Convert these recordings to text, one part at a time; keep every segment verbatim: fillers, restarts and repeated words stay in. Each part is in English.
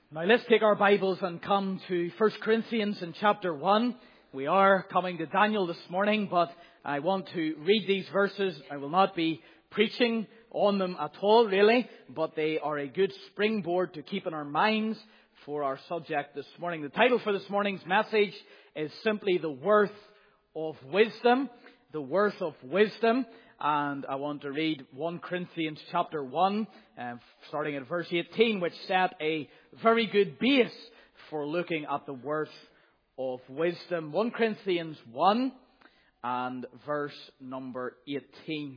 Now let's take our Bibles and come to First Corinthians in chapter one. We are coming to Daniel this morning, but I want to read these verses. I will not be preaching on them at all, really, but they are a good springboard to keep in our minds for our subject this morning. The title for this morning's message is simply The Worth of Wisdom. The Worth of Wisdom. And I want to read First Corinthians chapter one, uh, starting at verse eighteen, which set a very good base for looking at the worth of wisdom. First Corinthians one and verse number eighteen.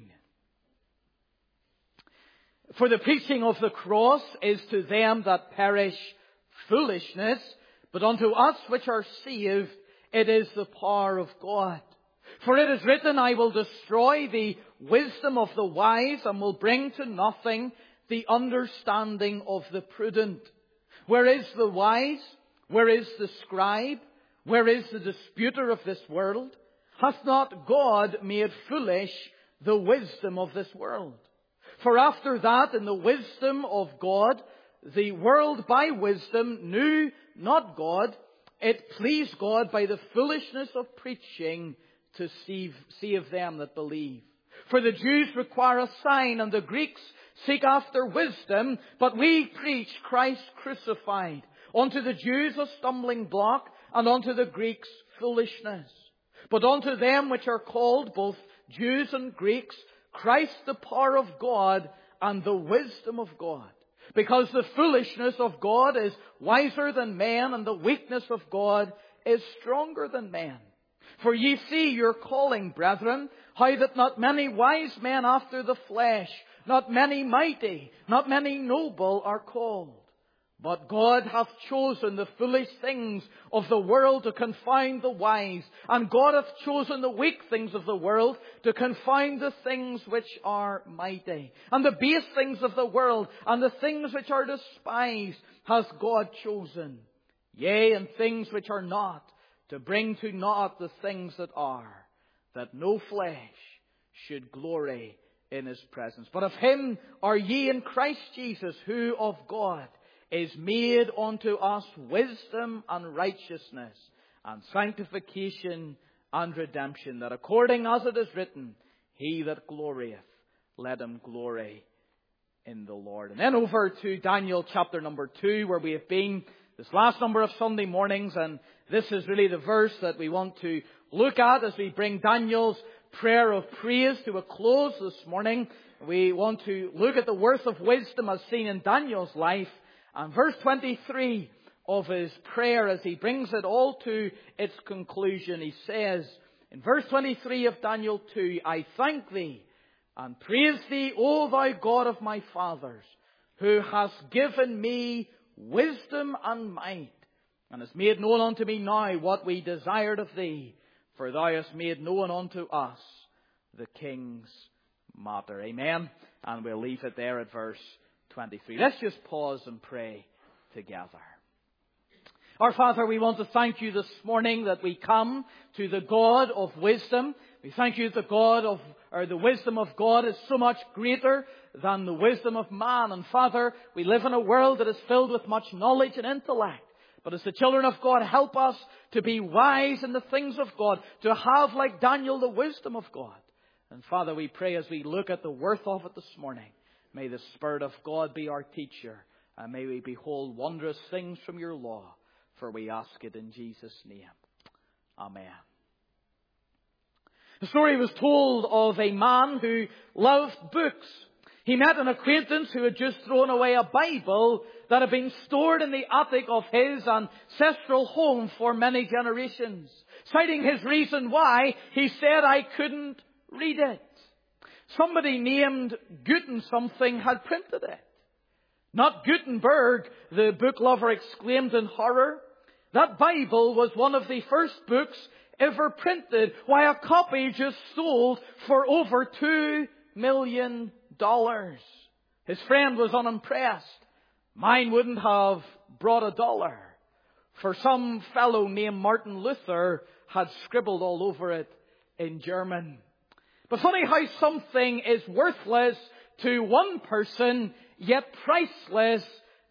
For the preaching of the cross is to them that perish foolishness, but unto us which are saved it is the power of God. For it is written, I will destroy the wisdom of the wise and will bring to nothing the understanding of the prudent. Where is the wise? Where is the scribe? Where is the disputer of this world? Hath not God made foolish the wisdom of this world? For after that, in the wisdom of God, the world by wisdom knew not God. It pleased God by the foolishness of preaching to save, save them that believe. For the Jews require a sign, and the Greeks seek after wisdom, but we preach Christ crucified. Unto the Jews a stumbling block, and unto the Greeks foolishness. But unto them which are called, both Jews and Greeks, Christ the power of God, and the wisdom of God. Because the foolishness of God is wiser than men, and the weakness of God is stronger than men. For ye see your calling, brethren, how that not many wise men after the flesh, not many mighty, not many noble are called. But God hath chosen the foolish things of the world to confound the wise, and God hath chosen the weak things of the world to confound the things which are mighty. And the base things of the world, and the things which are despised, hath God chosen. Yea, and things which are not, to bring to naught the things that are, that no flesh should glory in His presence. But of Him are ye in Christ Jesus, who of God is made unto us wisdom and righteousness and sanctification and redemption, that according as it is written, He that glorieth, let him glory in the Lord. And then over to Daniel chapter number two, where we have been this last number of Sunday mornings, and this is really the verse that we want to look at as we bring Daniel's prayer of praise to a close this morning. We want to look at the worth of wisdom as seen in Daniel's life. And verse twenty-three of his prayer, as he brings it all to its conclusion, he says in verse twenty-three of Daniel two, I thank Thee and praise Thee, O Thou God of my fathers, who hast given me wisdom and might, and hast made known unto me now what we desired of Thee, for Thou hast made known unto us the King's matter. Amen. And we'll leave it there at verse twenty-three. Let's just pause and pray together. Our Father, we want to thank You this morning that we come to the God of wisdom. We thank You that the God of, or the wisdom of God is so much greater than the wisdom of man. And Father, we live in a world that is filled with much knowledge and intellect. But as the children of God, help us to be wise in the things of God, to have, like Daniel, the wisdom of God. And Father, we pray as we look at the worth of it this morning, may the Spirit of God be our teacher, and may we behold wondrous things from Your law, for we ask it in Jesus' name. Amen. The story was told of a man who loved books. He met an acquaintance who had just thrown away a Bible that had been stored in the attic of his ancestral home for many generations. Citing his reason why, he said, I couldn't read it. Somebody named Guten something had printed it. Not Gutenberg, the book lover exclaimed in horror. That Bible was one of the first books ever printed. Why, a copy just sold for over two million dollars. His friend was unimpressed. Mine wouldn't have brought a dollar. For some fellow named Martin Luther had scribbled all over it in German. But funny how something is worthless to one person, yet priceless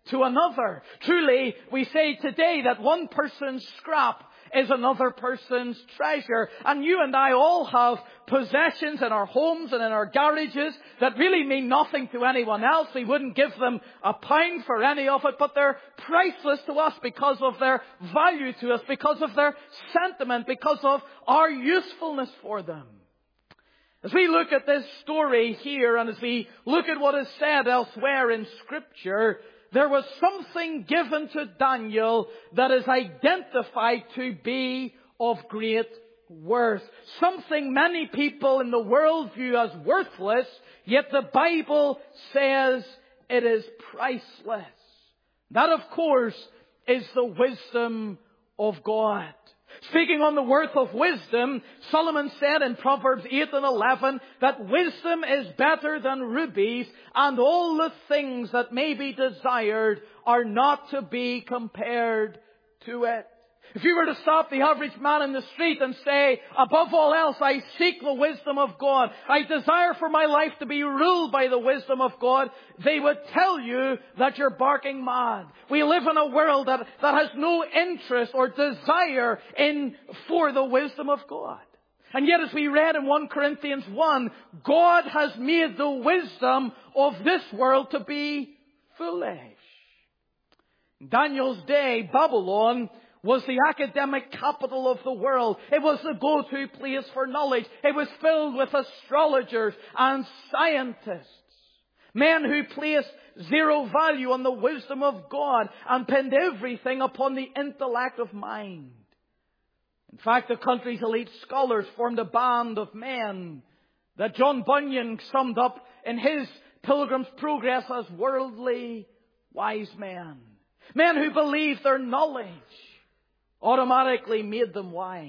to another. Truly, we say today that one person's scrap is another person's treasure. And you and I all have possessions in our homes and in our garages that really mean nothing to anyone else. We wouldn't give them a pound for any of it, but they're priceless to us because of their value to us, because of their sentiment, because of our usefulness for them. As we look at this story here, and as we look at what is said elsewhere in Scripture, there was something given to Daniel that is identified to be of great worth. Something many people in the world view as worthless, yet the Bible says it is priceless. That, of course, is the wisdom of God. Speaking on the worth of wisdom, Solomon said in Proverbs eight and eleven that wisdom is better than rubies, and all the things that may be desired are not to be compared to it. If you were to stop the average man in the street and say, above all else, I seek the wisdom of God, I desire for my life to be ruled by the wisdom of God, they would tell you that you're barking mad. We live in a world that, that has no interest or desire in for the wisdom of God. And yet, as we read in First Corinthians one, God has made the wisdom of this world to be foolish. In Daniel's day, Babylon was the academic capital of the world. It was the go-to place for knowledge. It was filled with astrologers and scientists. Men who placed zero value on the wisdom of God and pinned everything upon the intellect of mind. In fact, the country's elite scholars formed a band of men that John Bunyan summed up in his Pilgrim's Progress as worldly wise men. Men who believed their knowledge automatically made them wise.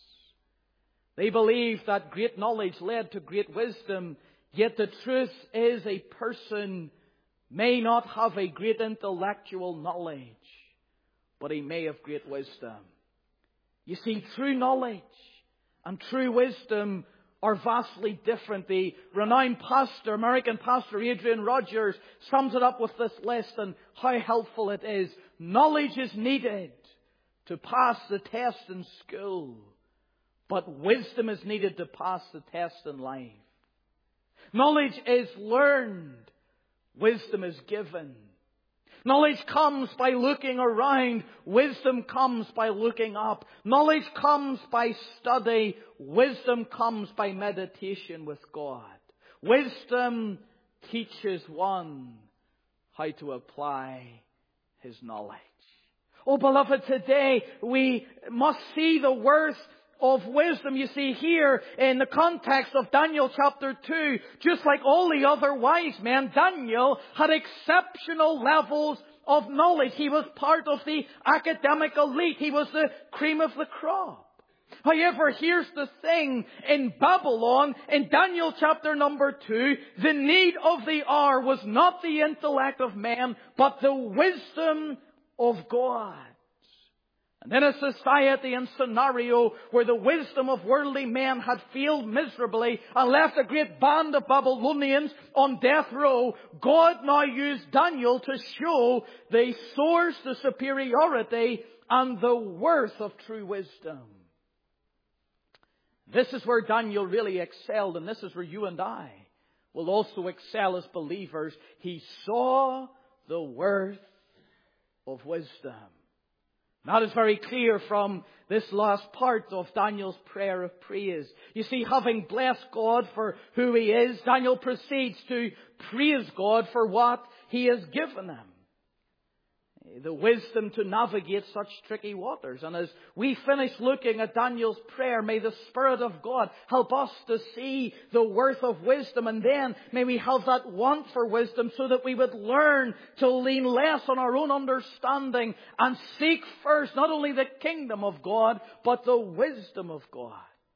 They believed that great knowledge led to great wisdom, yet the truth is a person may not have a great intellectual knowledge, but he may have great wisdom. You see, true knowledge and true wisdom are vastly different. The renowned pastor, American pastor Adrian Rogers, sums it up with this list and how helpful it is. Knowledge is needed to pass the test in school, but wisdom is needed to pass the test in life. Knowledge is learned. Wisdom is given. Knowledge comes by looking around. Wisdom comes by looking up. Knowledge comes by study. Wisdom comes by meditation with God. Wisdom teaches one how to apply his knowledge. Oh, beloved, today we must see the worth of wisdom. You see, here in the context of Daniel chapter two, just like all the other wise men, Daniel had exceptional levels of knowledge. He was part of the academic elite. He was the cream of the crop. However, here's the thing. In Babylon, in Daniel chapter number two, the need of the hour was not the intellect of man, but the wisdom of God. And in a society and scenario where the wisdom of worldly men had failed miserably and left a great band of Babylonians on death row, God now used Daniel to show the source, the superiority, and the worth of true wisdom. This is where Daniel really excelled, and this is where you and I will also excel as believers. He saw the worth of wisdom. That is very clear from this last part of Daniel's prayer of praise. You see, having blessed God for who He is, Daniel proceeds to praise God for what He has given him. The wisdom to navigate such tricky waters. And as we finish looking at Daniel's prayer, may the Spirit of God help us to see the worth of wisdom. And then may we have that want for wisdom so that we would learn to lean less on our own understanding and seek first not only the kingdom of God, but the wisdom of God.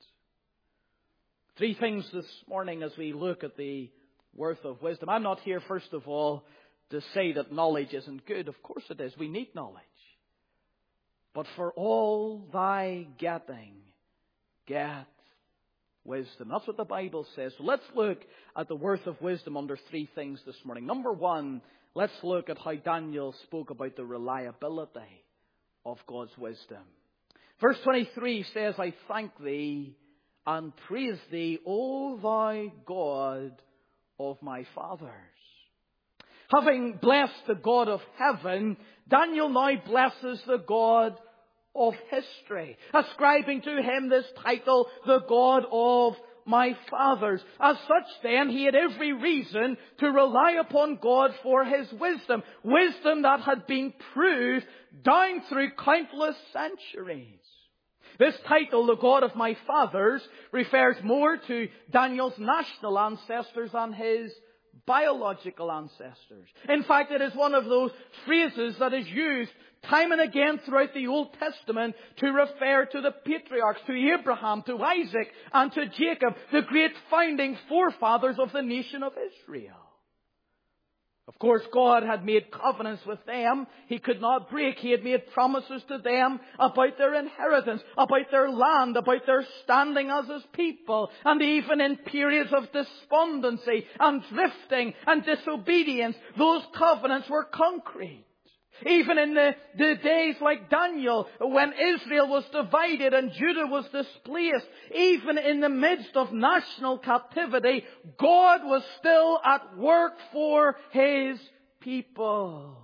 Three things this morning as we look at the worth of wisdom. I'm not here, first of all, to say that knowledge isn't good. Of course it is. We need knowledge. But for all thy getting, get wisdom. That's what the Bible says. So let's look at the worth of wisdom under three things this morning. Number one, let's look at how Daniel spoke about the reliability of God's wisdom. Verse twenty-three says, I thank thee and praise thee, O thou God of my fathers. Having blessed the God of heaven, Daniel now blesses the God of history, ascribing to him this title, the God of my fathers. As such then, he had every reason to rely upon God for his wisdom. Wisdom that had been proved down through countless centuries. This title, the God of my fathers, refers more to Daniel's national ancestors than his biological ancestors. In fact, it is one of those phrases that is used time and again throughout the Old Testament to refer to the patriarchs, to Abraham, to Isaac, and to Jacob, the great founding forefathers of the nation of Israel. Of course, God had made covenants with them He could not break. He had made promises to them about their inheritance, about their land, about their standing as His people. And even in periods of despondency and drifting and disobedience, those covenants were concrete. Even in the, the days like Daniel, when Israel was divided and Judah was displaced, even in the midst of national captivity, God was still at work for His people.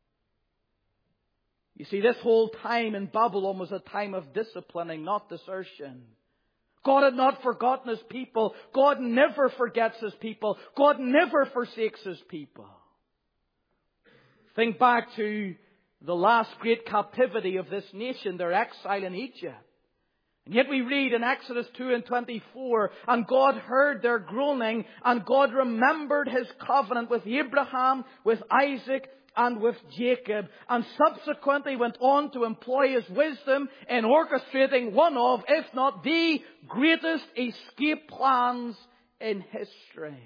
You see, this whole time in Babylon was a time of disciplining, not desertion. God had not forgotten His people. God never forgets His people. God never forsakes His people. Think back to the last great captivity of this nation, their exile in Egypt. And yet we read in Exodus two and twenty-four, and God heard their groaning, and God remembered His covenant with Abraham, with Isaac, and with Jacob, and subsequently went on to employ His wisdom in orchestrating one of, if not the greatest escape plans in history.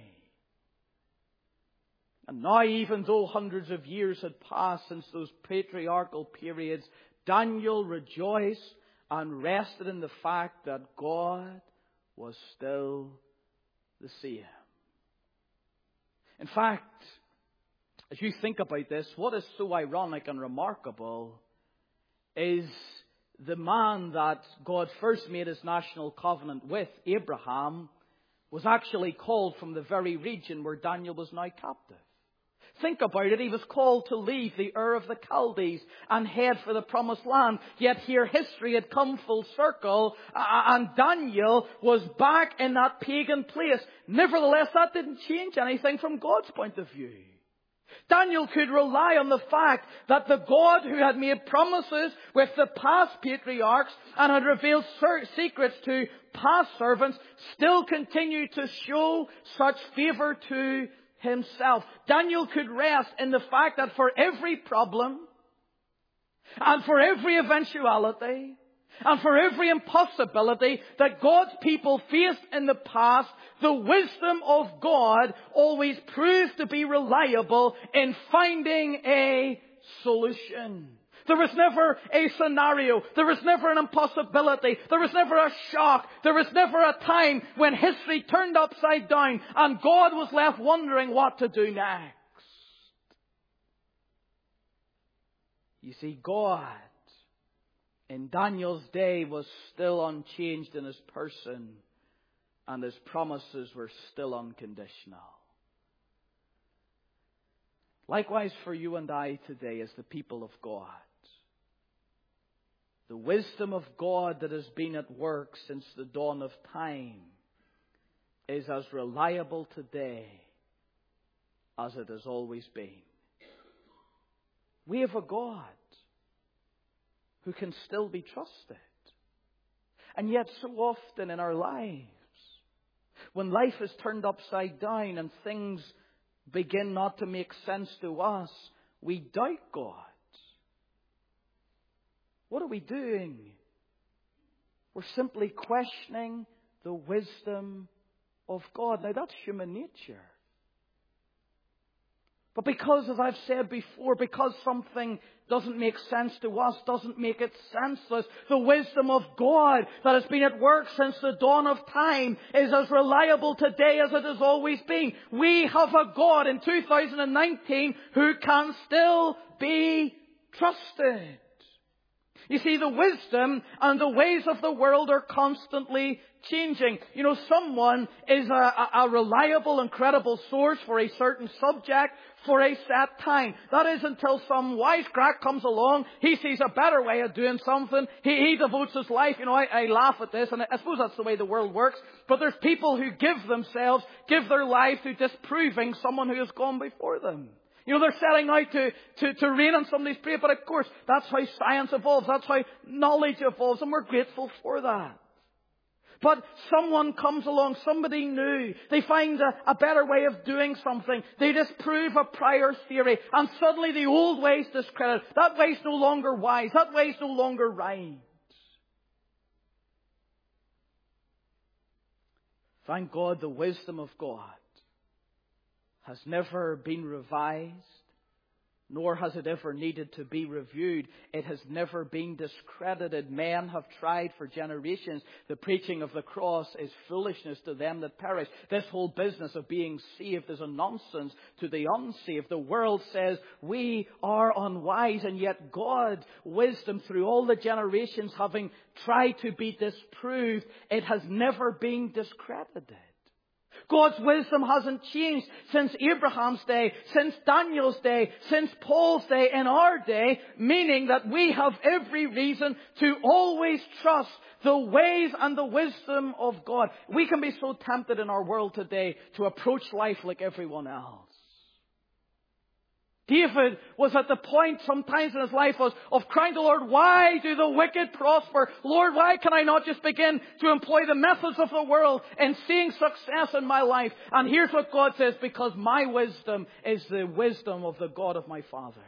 And now, even though hundreds of years had passed since those patriarchal periods, Daniel rejoiced and rested in the fact that God was still the same. In fact, as you think about this, what is so ironic and remarkable is the man that God first made His national covenant with, Abraham, was actually called from the very region where Daniel was now captive. Think about it. He was called to leave the Ur of the Chaldees and head for the Promised Land. Yet here history had come full circle, and Daniel was back in that pagan place. Nevertheless, that didn't change anything from God's point of view. Daniel could rely on the fact that the God who had made promises with the past patriarchs and had revealed secrets to past servants still continued to show such favor to Himself. Daniel could rest in the fact that for every problem and for every eventuality and for every impossibility that God's people faced in the past, the wisdom of God always proved to be reliable in finding a solution. There was never a scenario. There was never an impossibility. There was never a shock. There was never a time when history turned upside down and God was left wondering what to do next. You see, God in Daniel's day was still unchanged in His person, and His promises were still unconditional. Likewise for you and I today as the people of God. The wisdom of God that has been at work since the dawn of time is as reliable today as it has always been. We have a God who can still be trusted. And yet so often in our lives, when life is turned upside down and things begin not to make sense to us, we doubt God. What are we doing? We're simply questioning the wisdom of God. Now that's human nature. But because, as I've said before, because something doesn't make sense to us, doesn't make it senseless, the wisdom of God that has been at work since the dawn of time is as reliable today as it has always been. We have a God in two thousand nineteen who can still be trusted. You see, the wisdom and the ways of the world are constantly changing. You know, someone is a, a, a reliable and credible source for a certain subject for a set time. That is until some wisecrack comes along. He sees a better way of doing something. He, he devotes his life. You know, I, I laugh at this, and I suppose that's the way the world works. But there's people who give themselves, give their life to disproving someone who has gone before them. You know, they're setting out to, to, to rain on somebody's parade, but of course, that's how science evolves. That's how knowledge evolves, and we're grateful for that. But someone comes along, somebody new. They find a, a better way of doing something. They disprove a prior theory, and suddenly the old way's discredited. That way's no longer wise. That way's no longer right. Thank God the wisdom of God has never been revised, nor has it ever needed to be reviewed. It has never been discredited. Men have tried for generations. The preaching of the cross is foolishness to them that perish. This whole business of being saved is a nonsense to the unsaved. The world says we are unwise, and yet God's wisdom through all the generations having tried to be disproved, it has never been discredited. God's wisdom hasn't changed since Abraham's day, since Daniel's day, since Paul's day, in our day, meaning that we have every reason to always trust the ways and the wisdom of God. We can be so tempted in our world today to approach life like everyone else. David was at the point sometimes in his life of, of crying to the Lord, why do the wicked prosper? Lord, why can I not just begin to employ the methods of the world in seeing success in my life? And here's what God says, because my wisdom is the wisdom of the God of my fathers.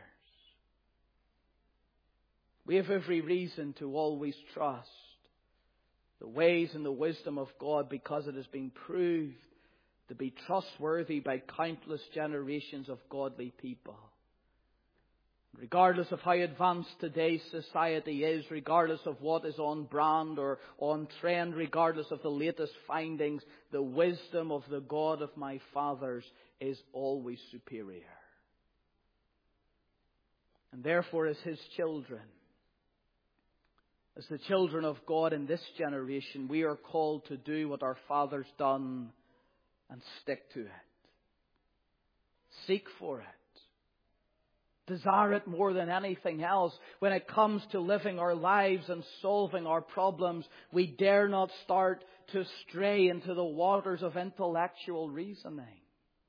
We have every reason to always trust the ways and the wisdom of God, because it has been proved to be trustworthy by countless generations of godly people. Regardless of how advanced today's society is, regardless of what is on brand or on trend, regardless of the latest findings, the wisdom of the God of my fathers is always superior. And therefore, as His children, as the children of God in this generation, we are called to do what our fathers done and stick to it. Seek for it. Desire it more than anything else. When it comes to living our lives and solving our problems, we dare not start to stray into the waters of intellectual reasoning.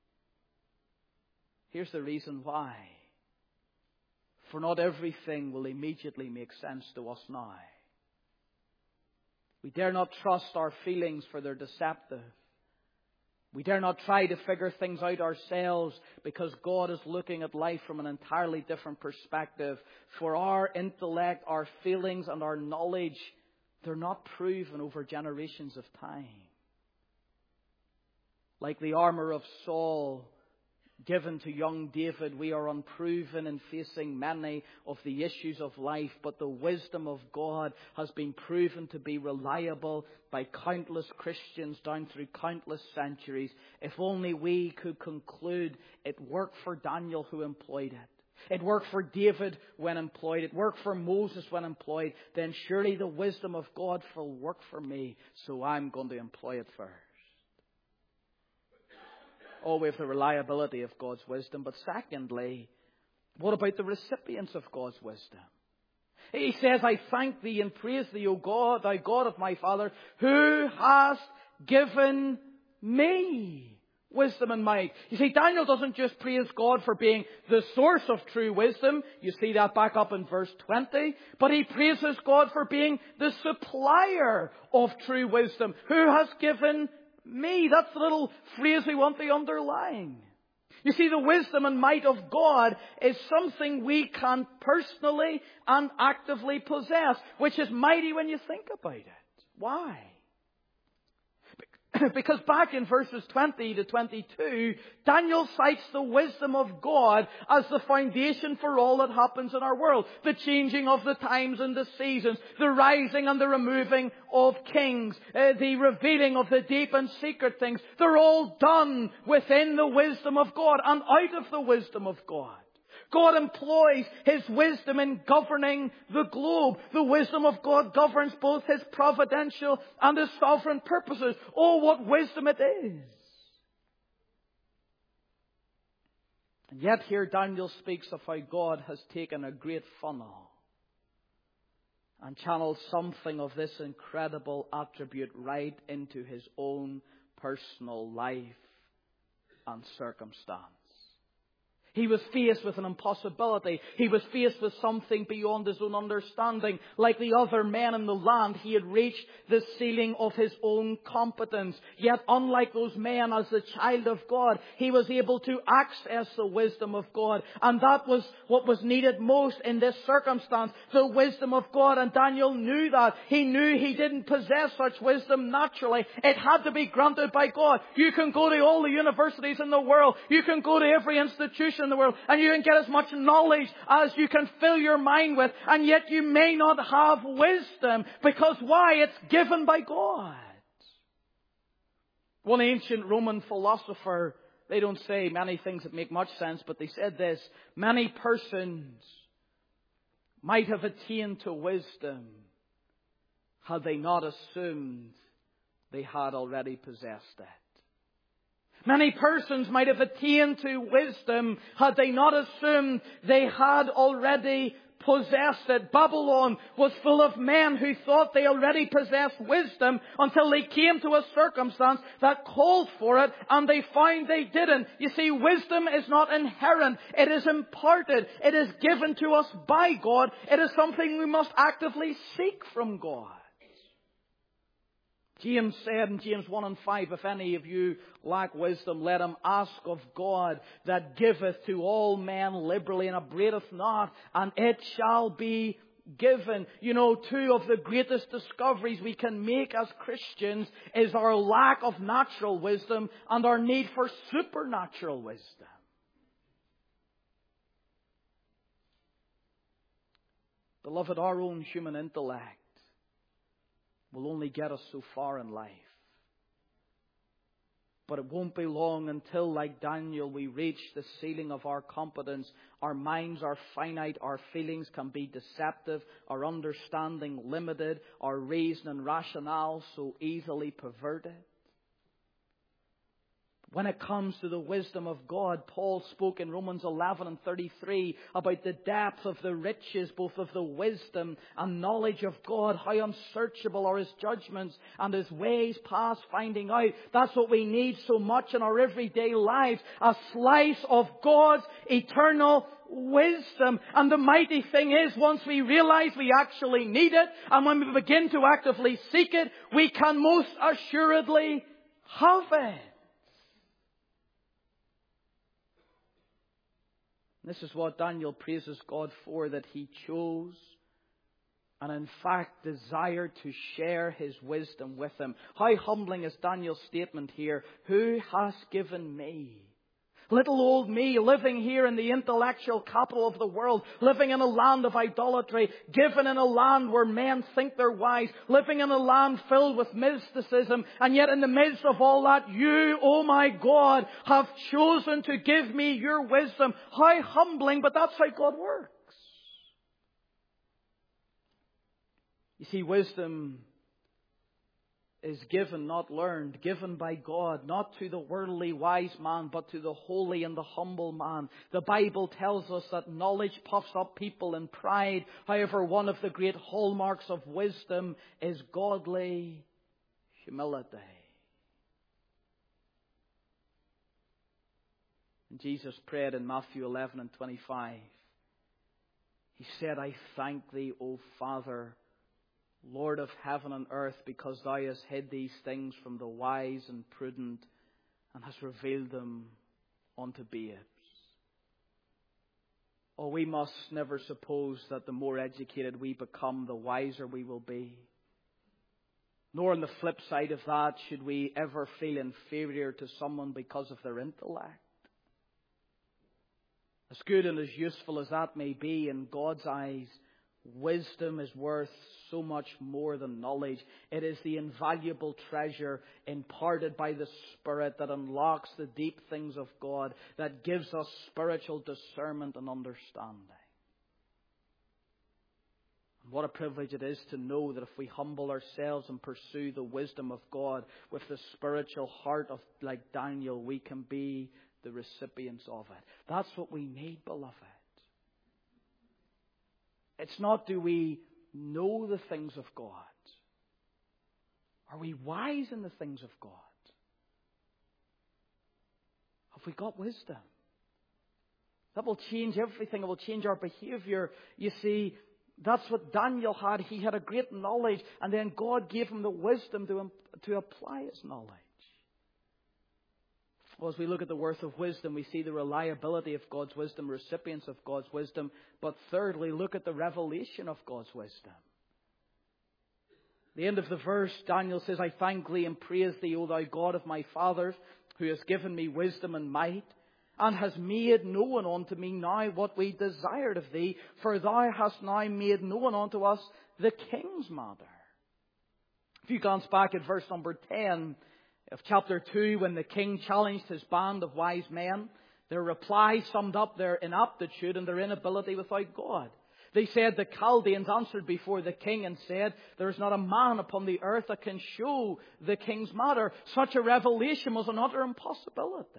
Here's the reason why. For not everything will immediately make sense to us now. We dare not trust our feelings, for they're deceptive. We dare not try to figure things out ourselves, because God is looking at life from an entirely different perspective. For our intellect, our feelings and our knowledge, they're not proven over generations of time. Like the armor of Saul given to young David, we are unproven in facing many of the issues of life, but the wisdom of God has been proven to be reliable by countless Christians down through countless centuries. If only we could conclude it worked for Daniel who employed it. It worked for David when employed. It worked for Moses when employed. Then surely the wisdom of God will work for me, so I'm going to employ it first. Oh, we have the reliability of God's wisdom. But secondly, what about the recipients of God's wisdom? He says, I thank thee and praise thee, O God, thy God of my father, who hast given me wisdom and might. You see, Daniel doesn't just praise God for being the source of true wisdom. You see that back up in verse twenty. But he praises God for being the supplier of true wisdom, who has given me. That's the little phrase we want to underline. You see, the wisdom and might of God is something we can personally and actively possess, which is mighty when you think about it. Why? Because back in verses twenty to twenty-two, Daniel cites the wisdom of God as the foundation for all that happens in our world. The changing of the times and the seasons, the rising and the removing of kings, uh, the revealing of the deep and secret things. They're all done within the wisdom of God and out of the wisdom of God. God employs His wisdom in governing the globe. The wisdom of God governs both His providential and His sovereign purposes. Oh, what wisdom it is! And yet here Daniel speaks of how God has taken a great funnel and channeled something of this incredible attribute right into his own personal life and circumstance. He was faced with an impossibility. He was faced with something beyond his own understanding. Like the other men in the land, he had reached the ceiling of his own competence. Yet, unlike those men, as the child of God, he was able to access the wisdom of God. And that was what was needed most in this circumstance, the wisdom of God. And Daniel knew that. He knew he didn't possess such wisdom naturally. It had to be granted by God. You can go to all the universities in the world. You can go to every institution in the world, and you can get as much knowledge as you can fill your mind with, and yet you may not have wisdom. Because why? It's given by God. One ancient Roman philosopher, they don't say many things that make much sense, but they said this: many persons might have attained to wisdom had they not assumed they had already possessed it. Many persons might have attained to wisdom had they not assumed they had already possessed it. Babylon was full of men who thought they already possessed wisdom until they came to a circumstance that called for it, and they found they didn't. You see, wisdom is not inherent. It is imparted. It is given to us by God. It is something we must actively seek from God. James said in James one and five, if any of you lack wisdom, let him ask of God, that giveth to all men liberally and upbraideth not, and it shall be given. You know, two of the greatest discoveries we can make as Christians is our lack of natural wisdom and our need for supernatural wisdom. Beloved, our own human intellect will only get us so far in life. But it won't be long until, like Daniel, we reach the ceiling of our competence. Our minds are finite, our feelings can be deceptive, our understanding limited, our reason and rationale so easily perverted. When it comes to the wisdom of God, Paul spoke in Romans eleven and thirty-three about the depth of the riches, both of the wisdom and knowledge of God. How unsearchable are His judgments and His ways past finding out. That's what we need so much in our everyday lives. A slice of God's eternal wisdom. And the mighty thing is, once we realize we actually need it, and when we begin to actively seek it, we can most assuredly have it. This is what Daniel praises God for, that he chose and in fact desired to share his wisdom with him. How humbling is Daniel's statement here. Who has given me? Little old me, living here in the intellectual capital of the world, living in a land of idolatry, given in a land where men think they're wise, living in a land filled with mysticism, and yet in the midst of all that, you, oh my God, have chosen to give me your wisdom. How humbling, but that's how God works. You see, wisdom is given, not learned, given by God, not to the worldly wise man, but to the holy and the humble man. The Bible tells us that knowledge puffs up people in pride. However, one of the great hallmarks of wisdom is godly humility. And Jesus prayed in Matthew eleven and twenty-five. He said, I thank thee, O Father, Lord of heaven and earth, because thou hast hid these things from the wise and prudent and hast revealed them unto babes. Oh, we must never suppose that the more educated we become, the wiser we will be. Nor on the flip side of that should we ever feel inferior to someone because of their intellect. As good and as useful as that may be in God's eyes, wisdom is worth so much more than knowledge. It is the invaluable treasure imparted by the Spirit that unlocks the deep things of God, that gives us spiritual discernment and understanding. And what a privilege it is to know that if we humble ourselves and pursue the wisdom of God with the spiritual heart of, like Daniel, we can be the recipients of it. That's what we need, beloved. It's not, do we know the things of God? Are we wise in the things of God? Have we got wisdom? That will change everything. It will change our behavior. You see, that's what Daniel had. He had a great knowledge, and then God gave him the wisdom to, to apply his knowledge. Well, as we look at the worth of wisdom, we see the reliability of God's wisdom, recipients of God's wisdom. But thirdly, look at the revelation of God's wisdom. The end of the verse, Daniel says, I thank thee and praise thee, O thou God of my fathers, who has given me wisdom and might, and has made known unto me now what we desired of thee, for thou hast now made known unto us the king's matter. If you glance back at verse number ten of chapter two, when the king challenged his band of wise men, their reply summed up their inaptitude and their inability without God. They said, the Chaldeans answered before the king and said, there is not a man upon the earth that can show the king's matter. Such a revelation was an utter impossibility.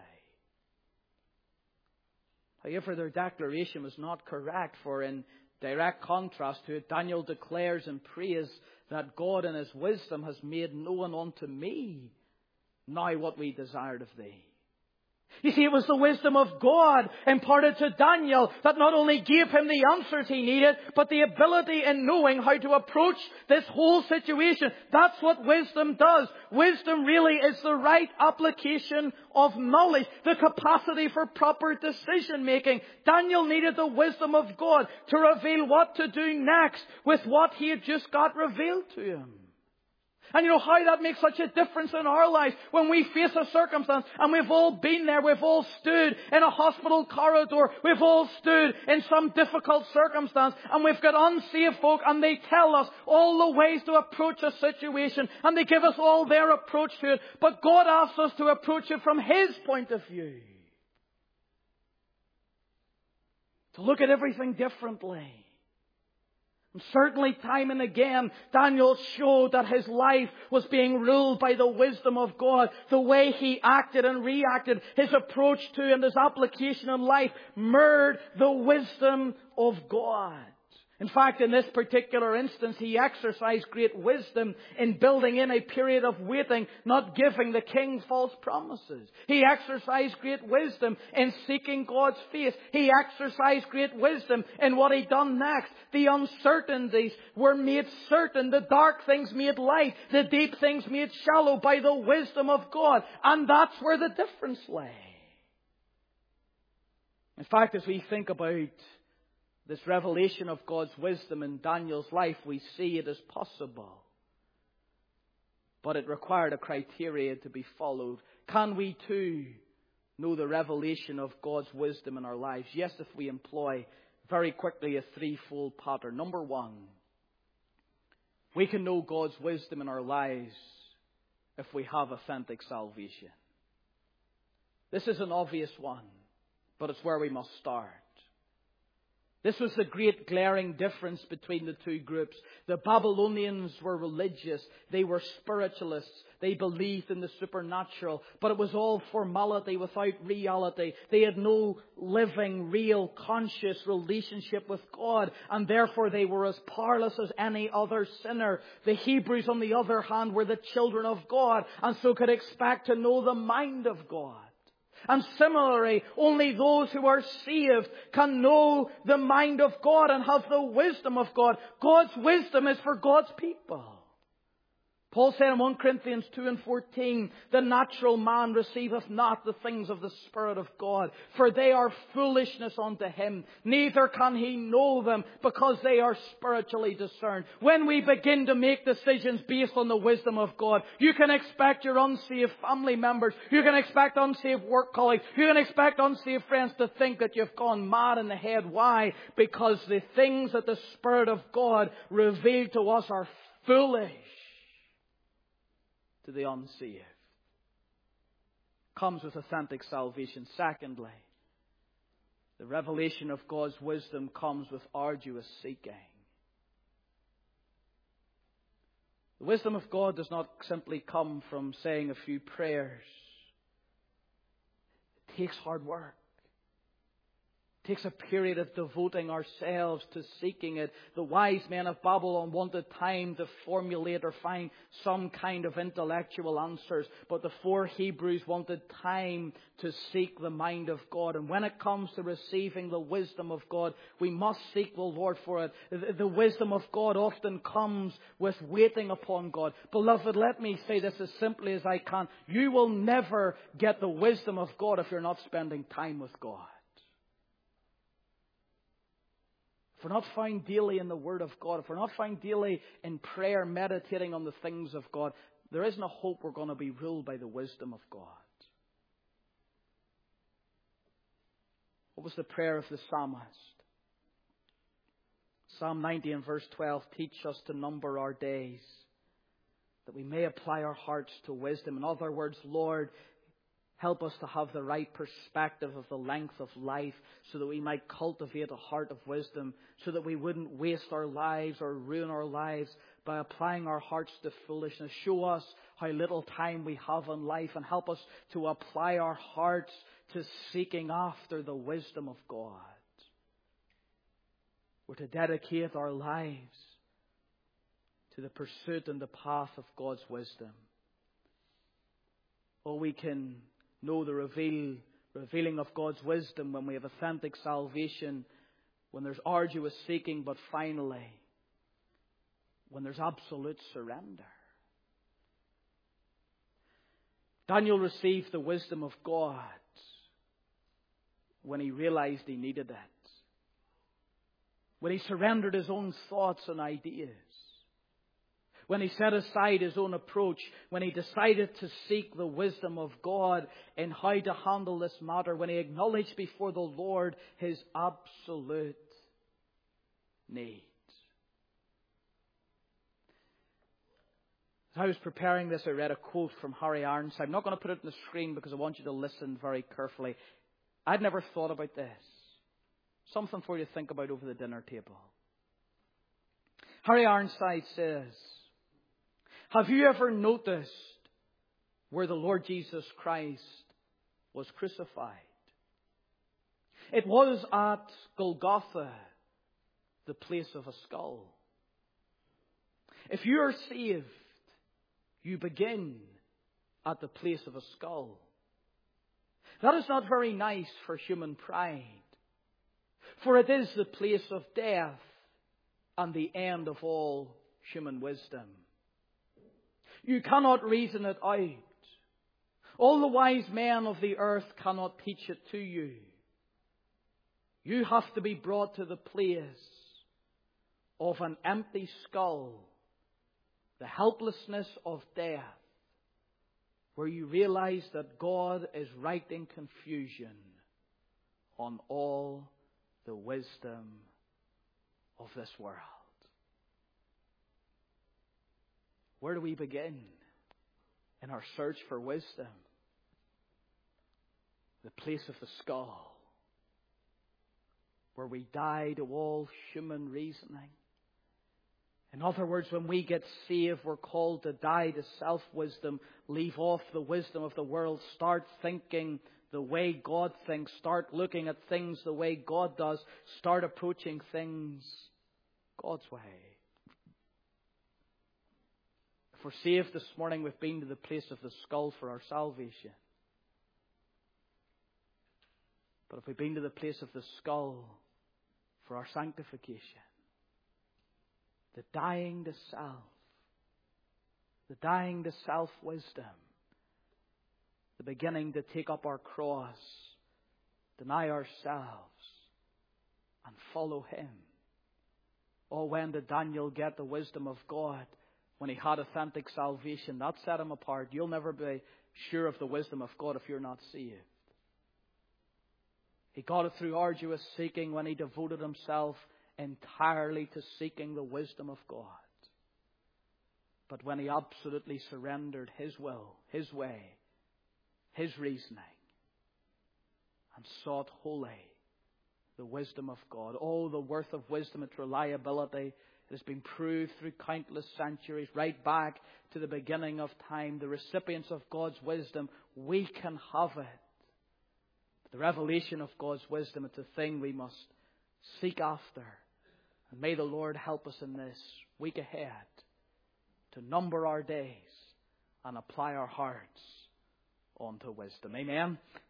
However, their declaration was not correct, for in direct contrast to it, Daniel declares in praise that God in his wisdom has made known unto me now what we desired of thee. You see, it was the wisdom of God imparted to Daniel that not only gave him the answers he needed, but the ability in knowing how to approach this whole situation. That's what wisdom does. Wisdom really is the right application of knowledge, the capacity for proper decision making. Daniel needed the wisdom of God to reveal what to do next with what he had just got revealed to him. And you know how that makes such a difference in our lives when we face a circumstance, and we've all been there, we've all stood in a hospital corridor, we've all stood in some difficult circumstance, and we've got unsaved folk, and they tell us all the ways to approach a situation, and they give us all their approach to it. But God asks us to approach it from His point of view. To look at everything differently. And certainly time and again, Daniel showed that his life was being ruled by the wisdom of God. The way he acted and reacted, his approach to and his application in life mirrored the wisdom of God. In fact, in this particular instance, he exercised great wisdom in building in a period of waiting, not giving the king false promises. He exercised great wisdom in seeking God's face. He exercised great wisdom in what he done next. The uncertainties were made certain. The dark things made light. The deep things made shallow by the wisdom of God. And that's where the difference lay. In fact, as we think about this revelation of God's wisdom in Daniel's life, we see it as possible. But it required a criteria to be followed. Can we too know the revelation of God's wisdom in our lives? Yes, if we employ very quickly a threefold pattern. Number one, we can know God's wisdom in our lives if we have authentic salvation. This is an obvious one, but it's where we must start. This was the great glaring difference between the two groups. The Babylonians were religious. They were spiritualists. They believed in the supernatural. But it was all formality without reality. They had no living, real, conscious relationship with God. And therefore they were as powerless as any other sinner. The Hebrews, on the other hand, were the children of God, and so could expect to know the mind of God. And similarly, only those who are saved can know the mind of God and have the wisdom of God. God's wisdom is for God's people. Paul said in First Corinthians two and fourteen, the natural man receiveth not the things of the Spirit of God, for they are foolishness unto him. Neither can he know them, because they are spiritually discerned. When we begin to make decisions based on the wisdom of God, you can expect your unsaved family members, you can expect unsaved work colleagues, you can expect unsaved friends to think that you've gone mad in the head. Why? Because the things that the Spirit of God revealed to us are foolish to the unsaved. Comes with authentic salvation. Secondly, the revelation of God's wisdom comes with arduous seeking. The wisdom of God does not simply come from saying a few prayers. It takes hard work. It takes a period of devoting ourselves to seeking it. The wise men of Babylon wanted time to formulate or find some kind of intellectual answers. But the four Hebrews wanted time to seek the mind of God. And when it comes to receiving the wisdom of God, we must seek the Lord for it. The wisdom of God often comes with waiting upon God. Beloved, let me say this as simply as I can. You will never get the wisdom of God if you're not spending time with God. If we're not found daily in the Word of God, if we're not found daily in prayer, meditating on the things of God, there isn't a hope we're going to be ruled by the wisdom of God. What was the prayer of the psalmist? Psalm ninety and verse twelve, teach us to number our days, that we may apply our hearts to wisdom. In other words, Lord, help us to have the right perspective of the length of life so that we might cultivate a heart of wisdom, so that we wouldn't waste our lives or ruin our lives by applying our hearts to foolishness. Show us how little time we have in life and help us to apply our hearts to seeking after the wisdom of God. We're to dedicate our lives to the pursuit and the path of God's wisdom. Oh, we can know the reveal, revealing of God's wisdom when we have authentic salvation, when there's arduous seeking, but finally, when there's absolute surrender. Daniel received the wisdom of God when he realized he needed it. When he surrendered his own thoughts and ideas. When he set aside his own approach, when he decided to seek the wisdom of God in how to handle this matter, when he acknowledged before the Lord his absolute need. As I was preparing this, I read a quote from Harry Ironside. I'm not going to put it on the screen because I want you to listen very carefully. I'd never thought about this. Something for you to think about over the dinner table. Harry Ironside says, have you ever noticed where the Lord Jesus Christ was crucified? It was at Golgotha, the place of a skull. If you are saved, you begin at the place of a skull. That is not very nice for human pride, for it is the place of death and the end of all human wisdom. You cannot reason it out. All the wise men of the earth cannot teach it to you. You have to be brought to the place of an empty skull, the helplessness of death, where you realize that God is writing confusion on all the wisdom of this world. Where do we begin in our search for wisdom? The place of the skull, where we die to all human reasoning. In other words, when we get saved, we're called to die to self-wisdom, leave off the wisdom of the world, start thinking the way God thinks, start looking at things the way God does, start approaching things God's way. If we're saved this morning, we've been to the place of the skull for our salvation. But if we've been to the place of the skull for our sanctification, the dying to self, the dying to self-wisdom, the beginning to take up our cross, deny ourselves, and follow Him. Oh, when did Daniel get the wisdom of God? When he had authentic salvation. That set him apart. You'll never be sure of the wisdom of God if you're not saved. He got it through arduous seeking when he devoted himself entirely to seeking the wisdom of God. But when he absolutely surrendered his will, his way, his reasoning, and sought wholly the wisdom of God. Oh, the worth of wisdom, its reliability. It has been proved through countless centuries, right back to the beginning of time. The recipients of God's wisdom, we can have it. But the revelation of God's wisdom, it's a thing we must seek after. And may the Lord help us in this week ahead to number our days and apply our hearts unto wisdom. Amen.